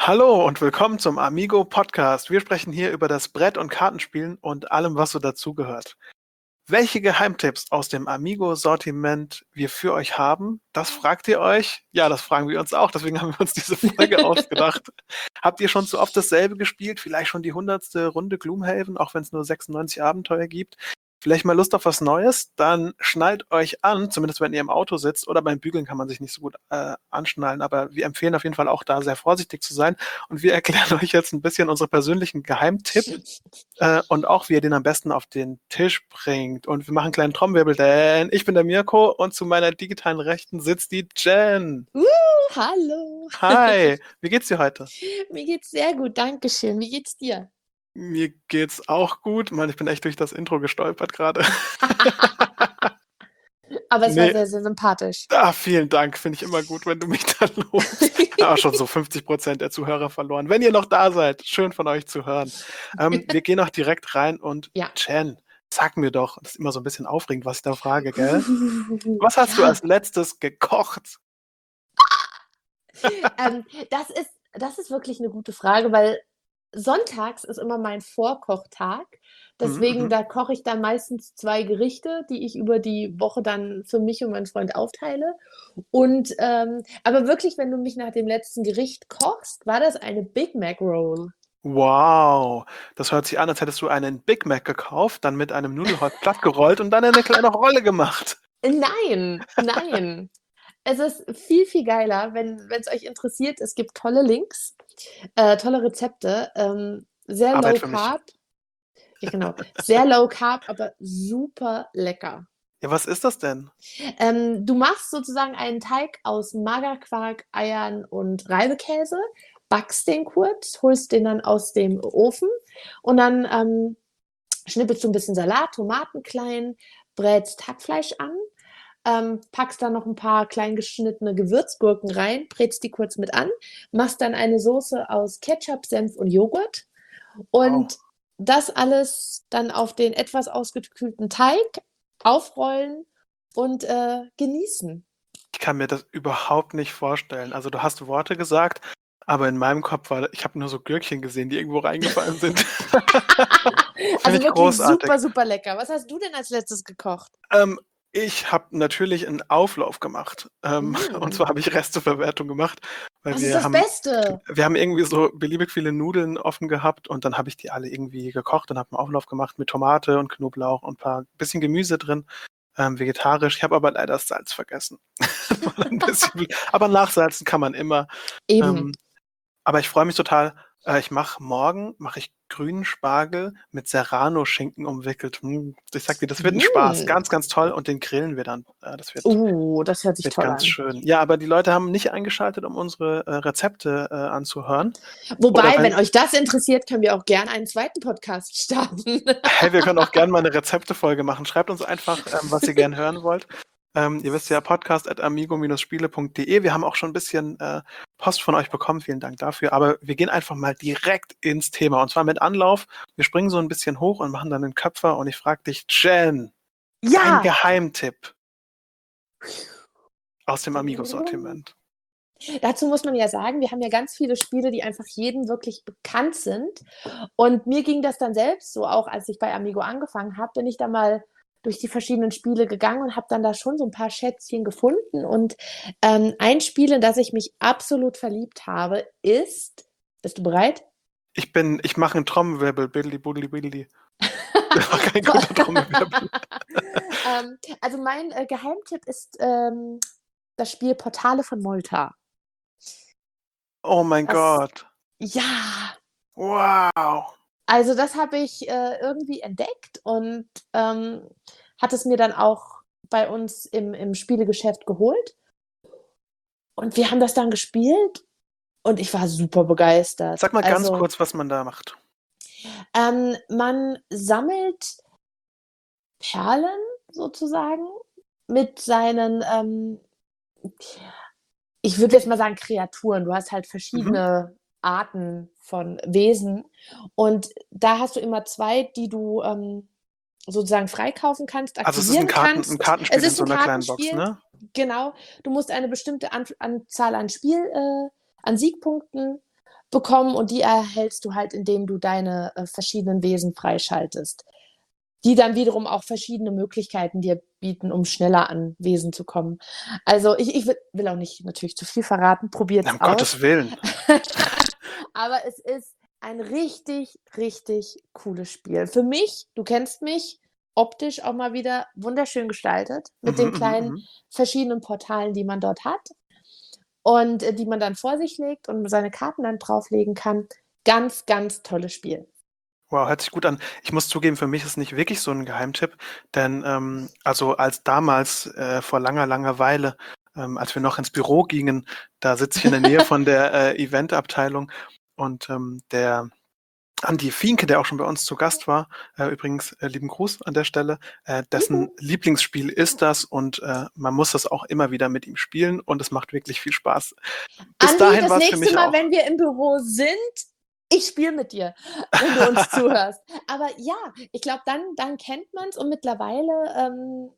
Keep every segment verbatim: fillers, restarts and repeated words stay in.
Hallo und willkommen zum Amigo Podcast. Wir sprechen hier über das Brett- und Kartenspielen und allem, was so dazugehört. Welche Geheimtipps aus dem Amigo-Sortiment wir für euch haben, das fragt ihr euch? Ja, das fragen wir uns auch, deswegen haben wir uns diese Folge ausgedacht. Habt ihr schon zu oft dasselbe gespielt? Vielleicht schon die hundertste Runde Gloomhaven, auch wenn es nur sechsundneunzig Abenteuer gibt? Vielleicht mal Lust auf was Neues? Dann schnallt euch an, zumindest wenn ihr im Auto sitzt, oder beim Bügeln kann man sich nicht so gut äh, anschnallen, aber wir empfehlen auf jeden Fall auch da sehr vorsichtig zu sein. Und wir erklären euch jetzt ein bisschen unsere persönlichen Geheimtipps äh, und auch, wie ihr den am besten auf den Tisch bringt. Und wir machen einen kleinen Trommelwirbel, denn ich bin der Mirko und zu meiner digitalen Rechten sitzt die Jen. Uh, hallo. Hi, wie geht's dir heute? Mir geht's sehr gut, danke schön. Wie geht's dir? Mir geht's auch gut. Mann, ich bin echt durch das Intro gestolpert gerade. Aber es Nee. war sehr, sehr sympathisch. Ah, vielen Dank. Finde ich immer gut, wenn du mich da lobst. Aber schon so fünfzig Prozent der Zuhörer verloren. Wenn ihr noch da seid, schön von euch zu hören. Ähm, wir gehen auch direkt rein und Ja. Jen, sag mir doch, das ist immer so ein bisschen aufregend, was ich da frage, gell? Was hast ja. du als letztes gekocht? ähm, das ist, das ist wirklich eine gute Frage, weil sonntags ist immer mein Vorkochtag. Deswegen, Mhm. da koche ich dann meistens zwei Gerichte, die ich über die Woche dann für mich und meinen Freund aufteile. Und ähm, aber wirklich, wenn du mich nach dem letzten Gericht kochst, war das eine Big Mac Roll. Wow, das hört sich an, als hättest du einen Big Mac gekauft, dann mit einem Nudelholz plattgerollt und dann in eine kleine Rolle gemacht. Nein, nein. Es ist viel, viel geiler, wenn es euch interessiert. Es gibt tolle Links, äh, tolle Rezepte, ähm, sehr Arbeit low für mich. carb. Ja, genau. Sehr low carb, aber super lecker. Ja, was ist das denn? Ähm, du machst sozusagen einen Teig aus Magerquark, Eiern und Reibekäse, backst den kurz, holst den dann aus dem Ofen und dann ähm, schnippelst du ein bisschen Salat, Tomaten klein, brätst Hackfleisch an, ähm, packst dann noch ein paar klein geschnittene Gewürzgurken rein, brätst die kurz mit an, machst dann eine Soße aus Ketchup, Senf und Joghurt und Wow. das alles dann auf den etwas ausgekühlten Teig aufrollen und äh, genießen. Ich kann mir das überhaupt nicht vorstellen. Also du hast Worte gesagt, aber in meinem Kopf war, ich habe nur so Gürkchen gesehen, die irgendwo reingefallen sind. Also ich wirklich großartig. super, super lecker. Was hast du denn als letztes gekocht? Ähm, ich habe natürlich einen Auflauf gemacht. Ähm, Mm. Und zwar habe ich Resteverwertung gemacht, weil Das ist wir das haben, Beste. wir haben irgendwie so beliebig viele Nudeln offen gehabt und dann habe ich die alle irgendwie gekocht und habe einen Auflauf gemacht mit Tomate und Knoblauch und ein paar bisschen Gemüse drin. Ähm, vegetarisch. Ich habe aber leider das Salz vergessen. War ein bisschen, aber nachsalzen kann man immer. Eben. Ähm, aber ich freue mich total. Äh, ich mache morgen mache ich grünen Spargel mit Serrano-Schinken umwickelt. Hm, ich sag dir, das wird ein Spaß. Mm. Ganz, ganz toll. Und den grillen wir dann. Äh, das wird, Uh, das hört sich wird toll ganz an. schön. Ja, aber die Leute haben nicht eingeschaltet, um unsere äh, Rezepte äh, anzuhören. Wobei, Oder wenn wenn, euch das interessiert, können wir auch gerne einen zweiten Podcast starten. hey, wir können auch gerne mal eine Rezeptefolge machen. Schreibt uns einfach, ähm, was ihr gerne hören wollt. Ähm, ihr wisst ja, podcast at amigo-spiele punkt de. Wir haben auch schon ein bisschen äh, Post von euch bekommen. Vielen Dank dafür. Aber wir gehen einfach mal direkt ins Thema. Und zwar mit Anlauf. Wir springen so ein bisschen hoch und machen dann den Köpfer. Und ich frage dich, Jen, dein Ja! Geheimtipp aus dem Amigo-Sortiment. Dazu muss man ja sagen, wir haben ja ganz viele Spiele, die einfach jedem wirklich bekannt sind. Und mir ging das dann selbst so, auch als ich bei Amigo angefangen habe, bin ich da mal durch die verschiedenen Spiele gegangen und habe dann da schon so ein paar Schätzchen gefunden. Und ähm, ein Spiel, in das ich mich absolut verliebt habe, ist, bist du bereit? Ich bin, ich mache einen Trommelwirbel, Bidli, Budli, Bidli. Das war kein guter Trommelwirbel. ähm, also mein äh, Geheimtipp ist ähm, das Spiel Portale von Molta. Oh mein Das, Gott. ja, Wow. also das habe ich äh, irgendwie entdeckt und ähm, hat es mir dann auch bei uns im, im Spielegeschäft geholt. Und wir haben das dann gespielt und ich war super begeistert. Sag mal ganz Also kurz, was man da macht. ähm, man sammelt Perlen sozusagen mit seinen, ähm, ich würde jetzt mal sagen, Kreaturen. Du hast halt Mhm. verschiedene Arten von Wesen. Und da hast du immer zwei, die du ähm, sozusagen freikaufen kannst, Also es ist ein, aktivieren Karten, ein kannst. Kartenspiel Es in ist so ein einer kleinen Box, Kartenspiel, ne? genau. Du musst eine bestimmte An Anzahl an Spiel, äh, an Siegpunkten bekommen und die erhältst du halt, indem du deine äh, verschiedenen Wesen freischaltest, die dann wiederum auch verschiedene Möglichkeiten dir bieten, um schneller an Wesen zu kommen. Also ich, ich will, will auch nicht natürlich zu viel verraten, probiert's Um aus. Gottes Willen. Aber es ist ein richtig, richtig cooles Spiel. Für mich, du kennst mich, optisch auch mal wieder wunderschön gestaltet, mit Mhm, den mhm, kleinen mhm. verschiedenen Portalen, die man dort hat und äh, die man dann vor sich legt und seine Karten dann drauflegen kann. Ganz, ganz tolles Spiel. Wow, hört sich gut an. Ich muss zugeben, für mich ist es nicht wirklich so ein Geheimtipp, denn ähm, also als damals äh, vor langer, langer Weile, ähm, als wir noch ins Büro gingen, da sitze ich in der Nähe von der äh, Eventabteilung und ähm, der Andi Fienke, der auch schon bei uns zu Gast war, äh, übrigens äh, lieben Gruß an der Stelle, äh, dessen Juhu. Lieblingsspiel ist das und äh, man muss das auch immer wieder mit ihm spielen und es macht wirklich viel Spaß. Bis Andi, dahin das war es für nächste mich Mal, auch. wenn wir im Büro sind, ich spiele mit dir, wenn du uns zuhörst. Aber ja, ich glaube, dann, dann kennt man es und mittlerweile, ähm,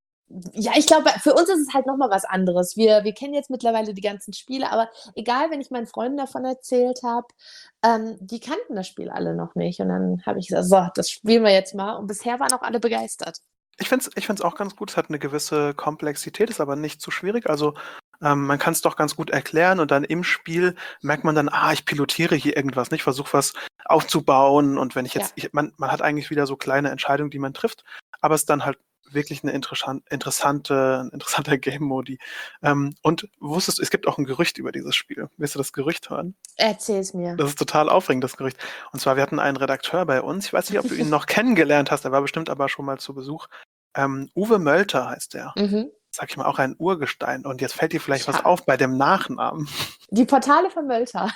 ja, ich glaube, für uns ist es halt noch mal was anderes. Wir, wir kennen jetzt mittlerweile die ganzen Spiele, aber egal, wenn ich meinen Freunden davon erzählt habe, ähm, die kannten das Spiel alle noch nicht. Und dann habe ich gesagt, so, das spielen wir jetzt mal. Und bisher waren auch alle begeistert. Ich finde es ich find's auch ganz gut. Es hat eine gewisse Komplexität, ist aber nicht zu schwierig. Also ähm, man kann es doch ganz gut erklären und dann im Spiel merkt man dann, ah, ich pilotiere hier irgendwas, nicht? Ich versuche was aufzubauen und wenn ich Ja. jetzt, ich, man, man hat eigentlich wieder so kleine Entscheidungen, die man trifft, aber es ist dann halt wirklich eine interessant, interessante, ein interessanter Game-Modi. Ähm, und wusstest du, es gibt auch ein Gerücht über dieses Spiel. Willst du das Gerücht hören? Erzähl's mir. Das ist total aufregend, das Gerücht. Und zwar, wir hatten einen Redakteur bei uns. Ich weiß nicht, ob du ihn noch kennengelernt hast. Er war bestimmt aber schon mal zu Besuch. Ähm, Uwe Mölter heißt der. Mhm. Sag ich mal, auch ein Urgestein. Und jetzt fällt dir vielleicht was Ja. auf bei dem Nachnamen. Die Portale von Mölter.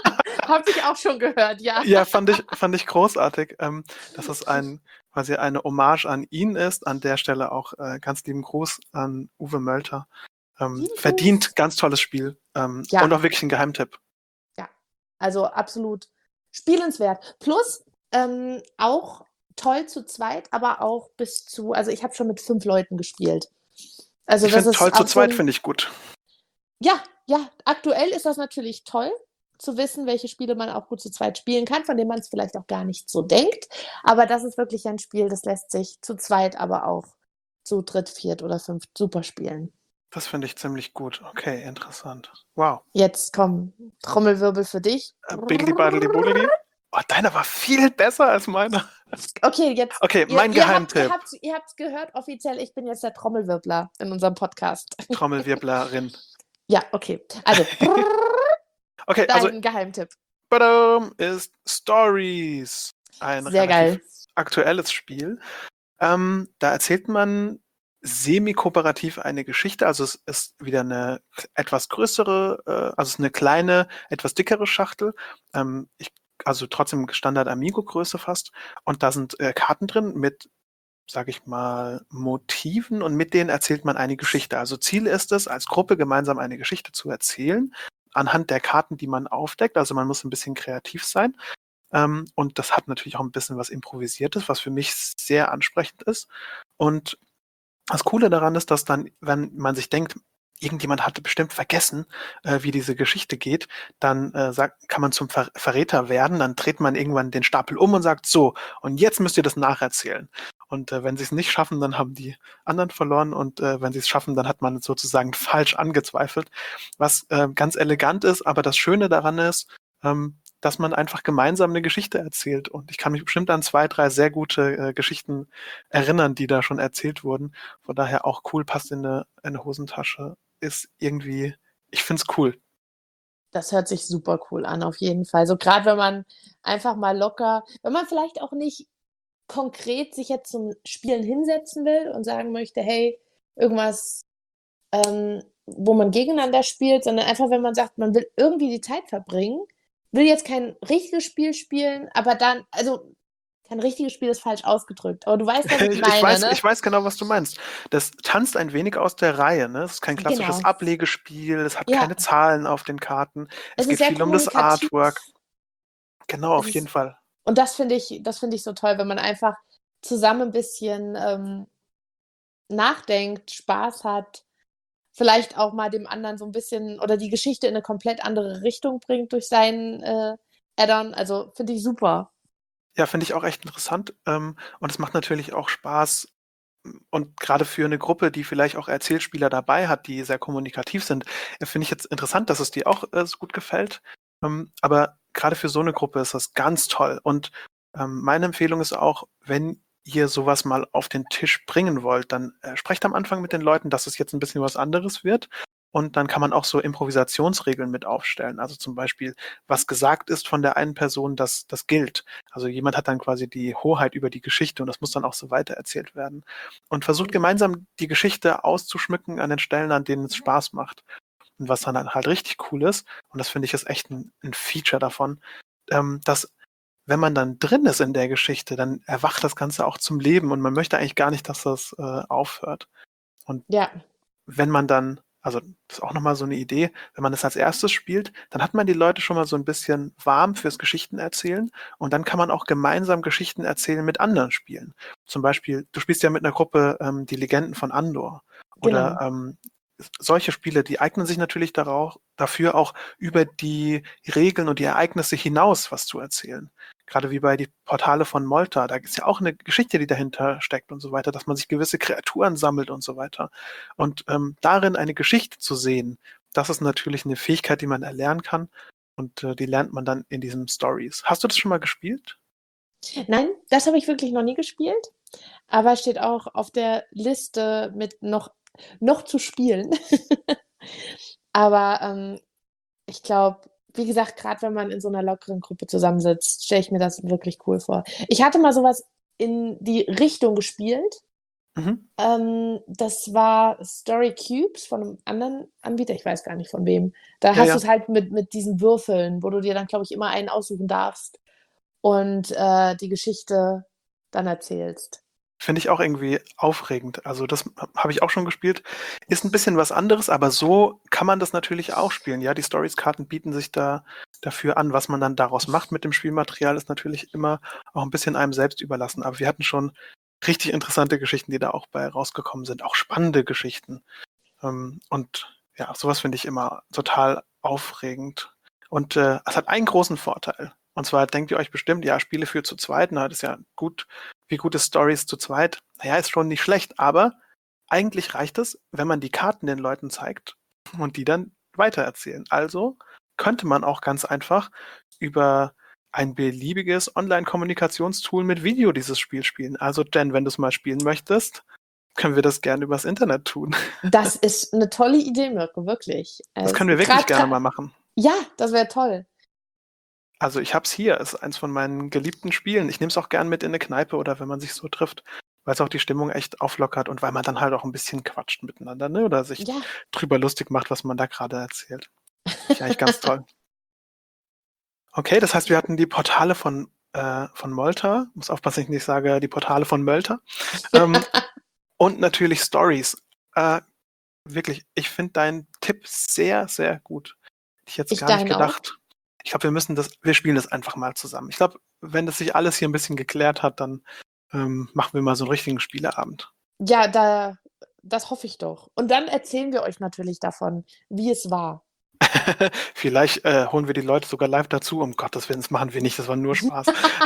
Habe ich auch schon gehört, ja. Ja, fand ich, fand ich großartig, ähm, dass es ein, quasi eine Hommage an ihn ist. An der Stelle auch äh, ganz lieben Gruß an Uwe Mölter. Ähm, Lieben verdient, Gruß. ganz tolles Spiel. Ähm, und Ja, auch wirklich ein Geheimtipp. ja. Also absolut spielenswert. Plus ähm, auch toll zu zweit, aber auch bis zu, also ich habe schon mit fünf Leuten gespielt. Also Ich das finde ist toll zu auch so zweit, ein, finde ich gut. ja, ja, aktuell ist das natürlich toll zu wissen, welche Spiele man auch gut zu zweit spielen kann, von denen man es vielleicht auch gar nicht so denkt. Aber das ist wirklich ein Spiel, das lässt sich zu zweit, aber auch zu dritt, viert oder fünft super spielen. Das finde ich ziemlich gut. Okay, interessant. Wow. Jetzt komm, Trommelwirbel für dich. Äh, Bidli badli budeli. Oh, deiner war viel besser als meiner. Okay, jetzt, Okay, ihr, mein ihr habt, ihr Geheimtipp. habt, ihr habt's gehört, offiziell, ich bin jetzt der Trommelwirbler in unserem Podcast. Trommelwirblerin. Ja, okay. Also, Okay, also dein Geheimtipp. badam, ist Stories. Ein Sehr relativ geil. aktuelles Spiel. Ähm, da erzählt man semi-kooperativ eine Geschichte. Also es ist wieder eine etwas größere, äh, also es ist eine kleine, etwas dickere Schachtel. Ähm, ich, also trotzdem Standard Amigo-Größe fast. Und da sind äh, Karten drin mit, sage ich mal, Motiven und mit denen erzählt man eine Geschichte. Also Ziel ist es, als Gruppe gemeinsam eine Geschichte zu erzählen, anhand der Karten, die man aufdeckt. Also man muss ein bisschen kreativ sein. Ähm, und das hat natürlich auch ein bisschen was Improvisiertes, was für mich sehr ansprechend ist. Und das Coole daran ist, dass dann, wenn man sich denkt, irgendjemand hatte bestimmt vergessen, äh, wie diese Geschichte geht, dann äh, sagt, kann man zum Ver Verräter werden, dann dreht man irgendwann den Stapel um und sagt, so, und jetzt müsst ihr das nacherzählen. Und äh, wenn sie es nicht schaffen, dann haben die anderen verloren und äh, wenn sie es schaffen, dann hat man sozusagen falsch angezweifelt, was äh, ganz elegant ist, aber das Schöne daran ist, ähm, dass man einfach gemeinsam eine Geschichte erzählt. Und ich kann mich bestimmt an zwei, drei sehr gute äh, Geschichten erinnern, die da schon erzählt wurden. Von daher auch cool, passt in eine, in eine Hosentasche. Ist irgendwie, ich find's cool. Das hört sich super cool an, auf jeden Fall. So gerade wenn man einfach mal locker, wenn man vielleicht auch nicht konkret sich jetzt zum Spielen hinsetzen will und sagen möchte, hey, irgendwas, ähm, wo man gegeneinander spielt, sondern einfach, wenn man sagt, man will irgendwie die Zeit verbringen, will jetzt kein richtiges Spiel spielen, aber dann, also kein richtiges Spiel ist falsch ausgedrückt, aber du weißt, was ich Ich, ich, meine, weiß, ne? ich weiß genau, was du meinst. Das tanzt ein wenig aus der Reihe. Ne? Es ist kein klassisches Genau. Ablegespiel, es hat Ja, keine Zahlen auf den Karten, es es ist geht sehr viel um das kommunikativ. Artwork. Genau, Es auf jeden ist, Fall. und das finde ich, das finde ich so toll, wenn man einfach zusammen ein bisschen ähm, nachdenkt, Spaß hat, vielleicht auch mal dem anderen so ein bisschen oder die Geschichte in eine komplett andere Richtung bringt durch seinen, äh, Add-on. Also, finde ich super. Ja, finde ich auch echt interessant. Ähm, und es macht natürlich auch Spaß. Und gerade für eine Gruppe, die vielleicht auch Erzählspieler dabei hat, die sehr kommunikativ sind, äh, finde ich jetzt interessant, dass es dir auch äh, so gut gefällt. Ähm, aber gerade für so eine Gruppe ist das ganz toll. Und ähm, meine Empfehlung ist auch, wenn ihr sowas mal auf den Tisch bringen wollt, dann äh, sprecht am Anfang mit den Leuten, dass es jetzt ein bisschen was anderes wird. Und dann kann man auch so Improvisationsregeln mit aufstellen. Also zum Beispiel, was gesagt ist von der einen Person, das, das gilt. Also jemand hat dann quasi die Hoheit über die Geschichte und das muss dann auch so weitererzählt werden. Und versucht gemeinsam die Geschichte auszuschmücken an den Stellen, an denen es Spaß macht. Und was dann halt richtig cool ist, und das finde ich ist echt ein, ein Feature davon, ähm, dass wenn man dann drin ist in der Geschichte, dann erwacht das Ganze auch zum Leben und man möchte eigentlich gar nicht, dass das äh, aufhört. Und Ja, wenn man dann, also das ist auch nochmal so eine Idee, wenn man das als erstes spielt, dann hat man die Leute schon mal so ein bisschen warm fürs Geschichtenerzählen und dann kann man auch gemeinsam Geschichten erzählen mit anderen Spielen. Zum Beispiel, du spielst ja mit einer Gruppe ähm, die Legenden von Andor oder genau. ähm, solche Spiele, die eignen sich natürlich darauf, dafür auch über die Regeln und die Ereignisse hinaus was zu erzählen. Gerade wie bei die Portale von Molta, da ist ja auch eine Geschichte, die dahinter steckt und so weiter, dass man sich gewisse Kreaturen sammelt und so weiter. Und ähm, darin eine Geschichte zu sehen, das ist natürlich eine Fähigkeit, die man erlernen kann und äh, die lernt man dann in diesen Stories. Hast du das schon mal gespielt? Nein, das habe ich wirklich noch nie gespielt, aber steht auch auf der Liste mit noch noch zu spielen. Aber, ähm, ich glaube, wie gesagt, gerade wenn man in so einer lockeren Gruppe zusammensitzt, stelle ich mir das wirklich cool vor. Ich hatte mal sowas in die Richtung gespielt. Mhm. Ähm, das war Story Cubes von einem anderen Anbieter, ich weiß gar nicht von wem. Da Ja, hast du ja. es halt mit mit diesen Würfeln, wo du dir dann, glaube ich, immer einen aussuchen darfst und, äh, die Geschichte dann erzählst. Finde ich auch irgendwie aufregend. Also das habe ich auch schon gespielt. Ist ein bisschen was anderes, aber so kann man das natürlich auch spielen. Ja, die Stories-Karten bieten sich da dafür an. Was man dann daraus macht mit dem Spielmaterial, ist natürlich immer auch ein bisschen einem selbst überlassen. Aber wir hatten schon richtig interessante Geschichten, die da auch bei rausgekommen sind. Auch spannende Geschichten. Ähm, und ja, sowas finde ich immer total aufregend. Und äh, es hat einen großen Vorteil. Und zwar denkt ihr euch bestimmt, ja, Spiele für zu zweit, na, das ist ja gut, wie gute Stories zu zweit. Naja, ist schon nicht schlecht, aber eigentlich reicht es, wenn man die Karten den Leuten zeigt und die dann weitererzählen. Also könnte man auch ganz einfach über ein beliebiges Online-Kommunikationstool mit Video dieses Spiel spielen. Also Jen, wenn du es mal spielen möchtest, können wir das gerne übers Internet tun. Das ist eine tolle Idee, Mirko, wirklich. Das Äh, können wir wirklich grad gerne grad mal machen. ja, das wäre toll. Also ich hab's hier, ist eins von meinen geliebten Spielen. Ich nehme es auch gern mit in eine Kneipe oder wenn man sich so trifft, weil es auch die Stimmung echt auflockert und weil man dann halt auch ein bisschen quatscht miteinander, ne? Oder sich Ja. drüber lustig macht, was man da gerade erzählt. Finde ich eigentlich ganz toll. Okay, das heißt, wir hatten die Portale von, äh, von Molta. Muss aufpassen, dass ich nicht sage, die Portale von Mölter. Ähm, und natürlich Stories. Äh, wirklich, ich finde deinen Tipp sehr, sehr gut. Hätte ich jetzt Ich gar nicht deinen auch. gedacht. Ich glaube, wir müssen das, wir spielen das einfach mal zusammen. Ich glaube, wenn das sich alles hier ein bisschen geklärt hat, dann ähm, machen wir mal so einen richtigen Spieleabend. Ja, da das hoffe ich doch. Und dann erzählen wir euch natürlich davon, wie es war. Vielleicht äh, holen wir die Leute sogar live dazu. Um Gottes Willen, das machen wir nicht. Das war nur Spaß.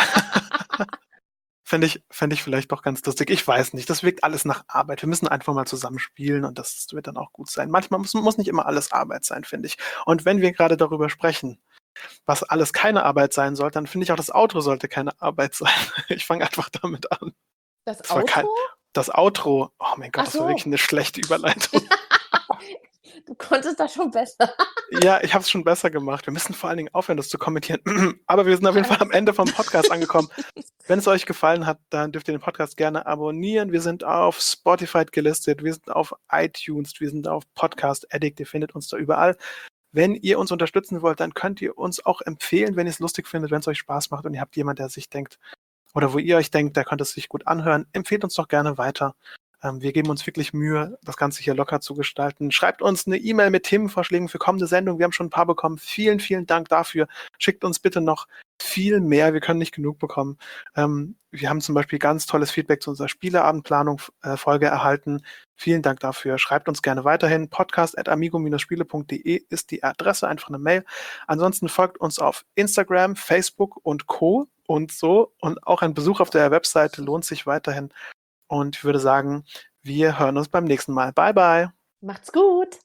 Fände ich, fänd ich vielleicht doch ganz lustig. Ich weiß nicht. Das wirkt alles nach Arbeit. Wir müssen einfach mal zusammen spielen und das wird dann auch gut sein. Manchmal muss, muss nicht immer alles Arbeit sein, finde ich. Und wenn wir gerade darüber sprechen, was alles keine Arbeit sein soll, dann finde ich auch, das Outro sollte keine Arbeit sein. Ich fange einfach damit an. Das Das war kein, Outro? das Outro, oh mein Gott, Ach das war wirklich so. eine schlechte Überleitung. Du konntest das schon besser. Ja, ich habe es schon besser gemacht. Wir müssen vor allen Dingen aufhören, das zu kommentieren. Aber wir sind auf jeden Fall am Ende vom Podcast angekommen. Wenn es euch gefallen hat, dann dürft ihr den Podcast gerne abonnieren. Wir sind auf Spotify gelistet, wir sind auf iTunes, wir sind auf Podcast Addict, ihr findet uns da überall. Wenn ihr uns unterstützen wollt, dann könnt ihr uns auch empfehlen, wenn ihr es lustig findet, wenn es euch Spaß macht und ihr habt jemanden, der sich denkt, oder wo ihr euch denkt, der könnte es sich gut anhören, empfehlt uns doch gerne weiter. Ähm, wir geben uns wirklich Mühe, das Ganze hier locker zu gestalten. Schreibt uns eine E-Mail mit Themenvorschlägen für kommende Sendungen. Wir haben schon ein paar bekommen. Vielen, vielen Dank dafür. Schickt uns bitte noch viel mehr. Wir können nicht genug bekommen. Ähm, wir haben zum Beispiel ganz tolles Feedback zu unserer Spieleabendplanung-Folge erhalten. Vielen Dank dafür. Schreibt uns gerne weiterhin. podcast at amigo Spiele punkt de ist die Adresse, einfach eine Mail. Ansonsten folgt uns auf Instagram, Facebook und Co. und so. Und auch ein Besuch auf der Webseite lohnt sich weiterhin. Und ich würde sagen, wir hören uns beim nächsten Mal. Bye, bye. Macht's gut!